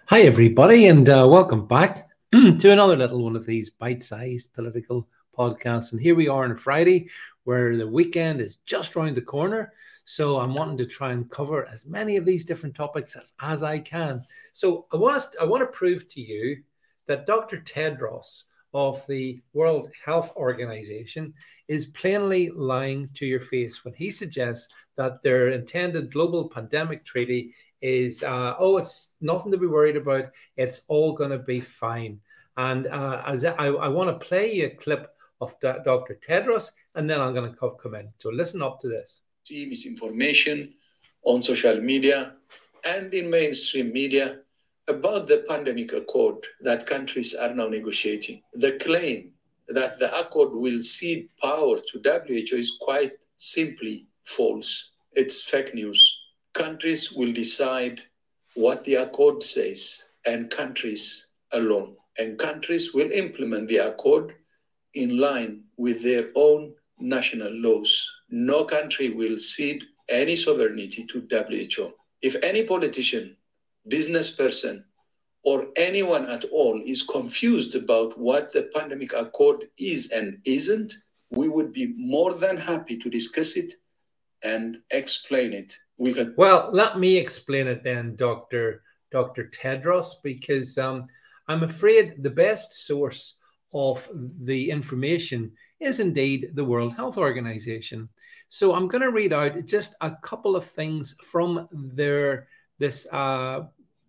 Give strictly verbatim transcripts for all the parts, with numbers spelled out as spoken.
Hi, everybody, and uh, welcome back to another little one of these bite-sized political podcasts. And here we are on a Friday where the weekend is just around the corner. So I'm wanting to try and cover as many of these different topics as, as I can. So I want to I want to prove to you that Doctor Tedros of the World Health Organization is plainly lying to your face when he suggests that their intended global pandemic treaty is, uh, oh, it's nothing to be worried about. It's all going to be fine. And uh, as I, I want to play you a clip of Doctor Tedros, and then I'm going to come in. So listen up to this. See misinformation on social media and in mainstream media about the pandemic accord that countries are now negotiating. The claim that the accord will cede power to W H O is quite simply false. It's fake news. Countries will decide what the accord says, and countries alone. And countries will implement the accord in line with their own national laws. No country will cede any sovereignty to W H O. If any politician, business person, or anyone at all is confused about what the pandemic accord is and isn't, we would be more than happy to discuss it and explain it. We can. Well, let me explain it then, Doctor Doctor Tedros, because um, I'm afraid the best source of the information is indeed the World Health Organization. So I'm going to read out just a couple of things from their this uh,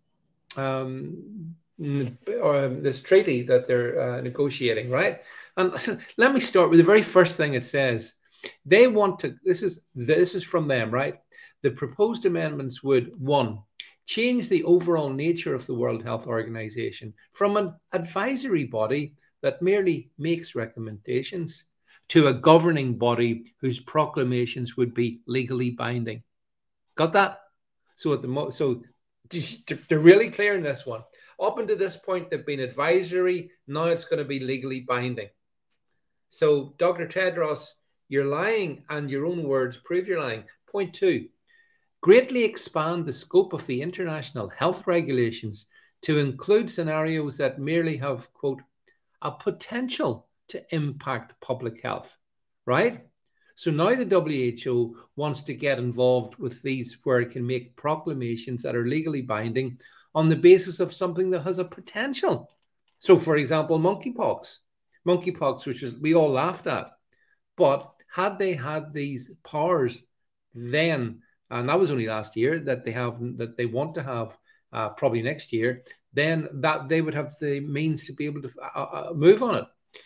um, or this treaty that they're uh, negotiating, right? And let me start with the very first thing it says. They want to, this is this is from them, right? The proposed amendments would, one, change the overall nature of the World Health Organization from an advisory body that merely makes recommendations to a governing body whose proclamations would be legally binding. Got that? So at the mo- so they're really clear in this one. Up until this point, they've been advisory. Now it's going to be legally binding. So Doctor Tedros, you're lying, and your own words prove you're lying. Point two, greatly expand the scope of the international health regulations to include scenarios that merely have, quote, a potential to impact public health, right? So now the W H O wants to get involved with these where it can make proclamations that are legally binding on the basis of something that has a potential. So, for example, monkeypox. Monkeypox, which is, we all laughed at. But had they had these powers then, and that was only last year, that they have, that they want to have uh, probably next year, then that they would have the means to be able to uh, move on it.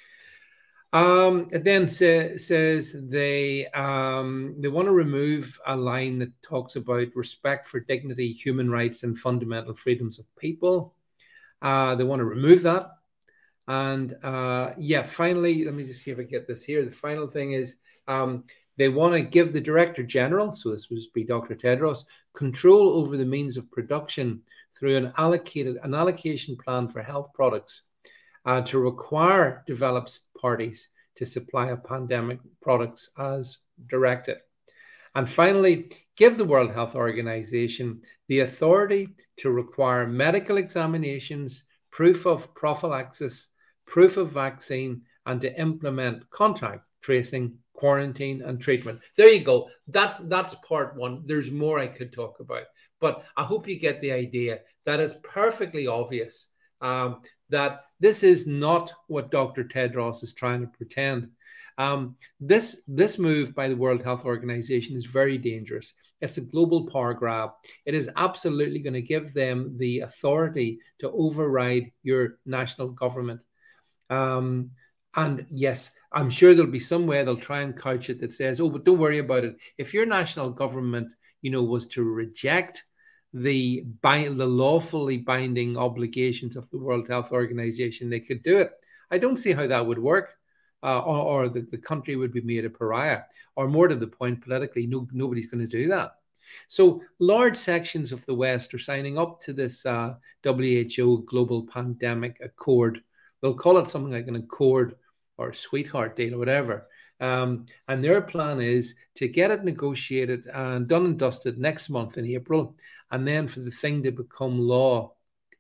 Um, it then say, says they um, they want to remove a line that talks about respect for dignity, human rights, and fundamental freedoms of people. Uh, they want to remove that. And uh, yeah, finally, let me just see if I get this here. The final thing is um, they want to give the Director General, so this would be Doctor Tedros, control over the means of production through an allocated an allocation plan for health products uh, to require developed parties to supply a pandemic products as directed. And finally, give the World Health Organization the authority to require medical examinations, proof of prophylaxis, proof of vaccine, and to implement contact tracing, quarantine, and treatment. There you go. That's that's part one. There's more I could talk about, but I hope you get the idea that it's perfectly obvious um, that this is not what Doctor Tedros is trying to pretend. Um, this, this move by the World Health Organization is very dangerous. It's a global power grab. It is absolutely going to give them the authority to override your national government. Um, and yes, I'm sure there'll be some way they'll try and couch it that says, oh, but don't worry about it. If your national government, you know, was to reject the, bind, the lawfully binding obligations of the World Health Organization, they could do it. I don't see how that would work. Uh, or, or the, the country would be made a pariah, or more to the point, politically, no, nobody's going to do that. So large sections of the West are signing up to this uh, W H O Global Pandemic Accord. They'll call it something like an accord or a sweetheart deal or whatever. Um, and their plan is to get it negotiated and done and dusted next month in April, and then for the thing to become law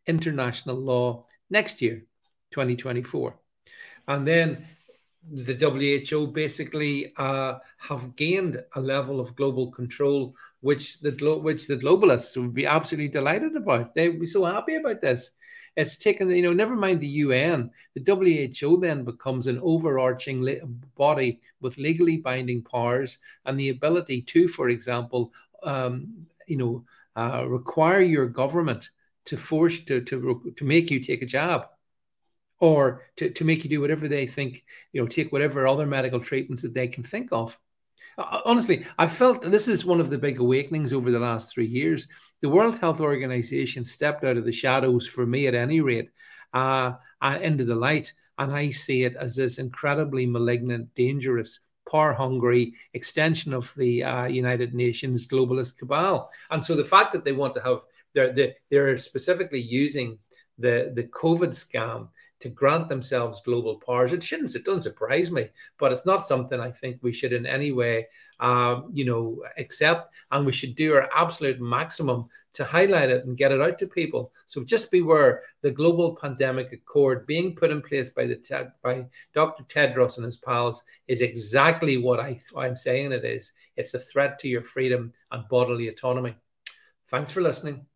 international law next year, twenty twenty-four. And then the W H O basically uh, have gained a level of global control, which the which the globalists would be absolutely delighted about. They'd be so happy about this. It's taken, you know, never mind the U N, the W H O then becomes an overarching body with legally binding powers and the ability to, for example, um, you know, uh, require your government to force to to to make you take a jab, or to, to make you do whatever they think, you know, take whatever other medical treatments that they can think of. Uh, honestly, I felt this is one of the big awakenings over the last three years. The World Health Organization stepped out of the shadows, for me at any rate, uh, uh, into the light. And I see it as this incredibly malignant, dangerous, power-hungry extension of the uh, United Nations globalist cabal. And so the fact that they want to have, they're, they're, they're specifically using the, the COVID scam to grant themselves global powers. It shouldn't, it doesn't surprise me, but it's not something I think we should in any way, um, you know, accept. And we should do our absolute maximum to highlight it and get it out to people. So just beware, the Global Pandemic Accord being put in place by the by Doctor Tedros and his pals is exactly what I, I'm saying it is. It's a threat to your freedom and bodily autonomy. Thanks for listening.